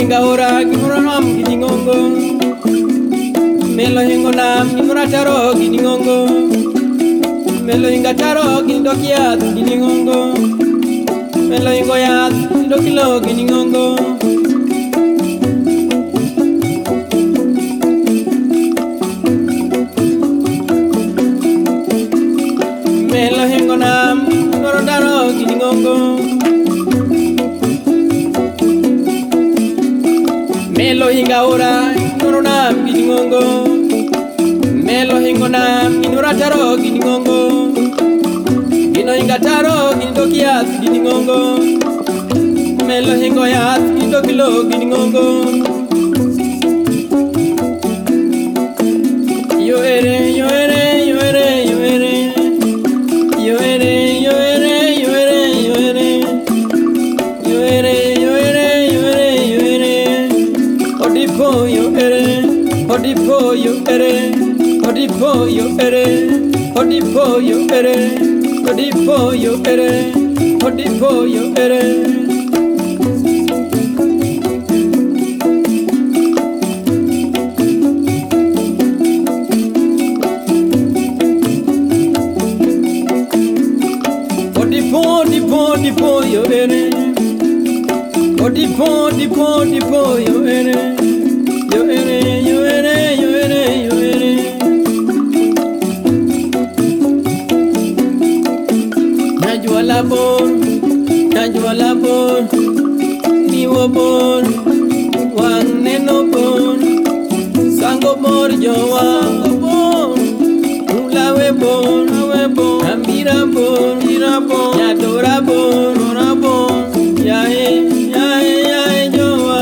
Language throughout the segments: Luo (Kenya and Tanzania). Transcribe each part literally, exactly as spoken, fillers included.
hinga ora gimoro nam gidingongo Melo hingo nam gimoro taro gidingongo Melo hinga taro gidokiat gidingongo Melo hingo yat gidokilo gidingongo Melo hingo nam gimoro taro gidingongo Melo hinga ora gimoro nam gidingongo Melo hingo nam gimoro taro gidingongo Gino hinga taro gidokiat gidingongo Melo hingo yat gidokilo gidingongo Yo ere yo ere yo ere yo ere Yo ere yo ere yo ere yo ere Yo ere yo ere yo ere yo ere Odipo yo ere Odipo yo ere Odipo yo ere Odipo yo ere Odipo yo ere Odipo yo ere Odipo odipo odipo yo ere Odipo odipo odipo yo ere Yo ere yo ere yo ere yo ere Najwa labor Najwa labor Niwo bor Wang neno bor Sango bor yo wango bor Ulawe bor Ulawe bor Ambira bor Ambira bor Yadora bor Dora bor Yae Yae Yae yo wa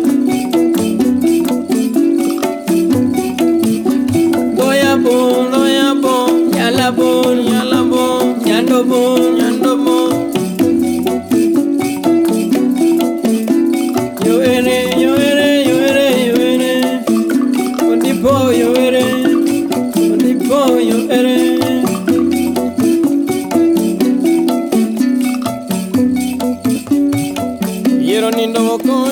Goya bor Goya bor Yala bor Yala bor Yando bor Yando bor Yo ere Yo ere Yo ere Yo ere Odipo yo ere Odipo yo ere Yero nindo woko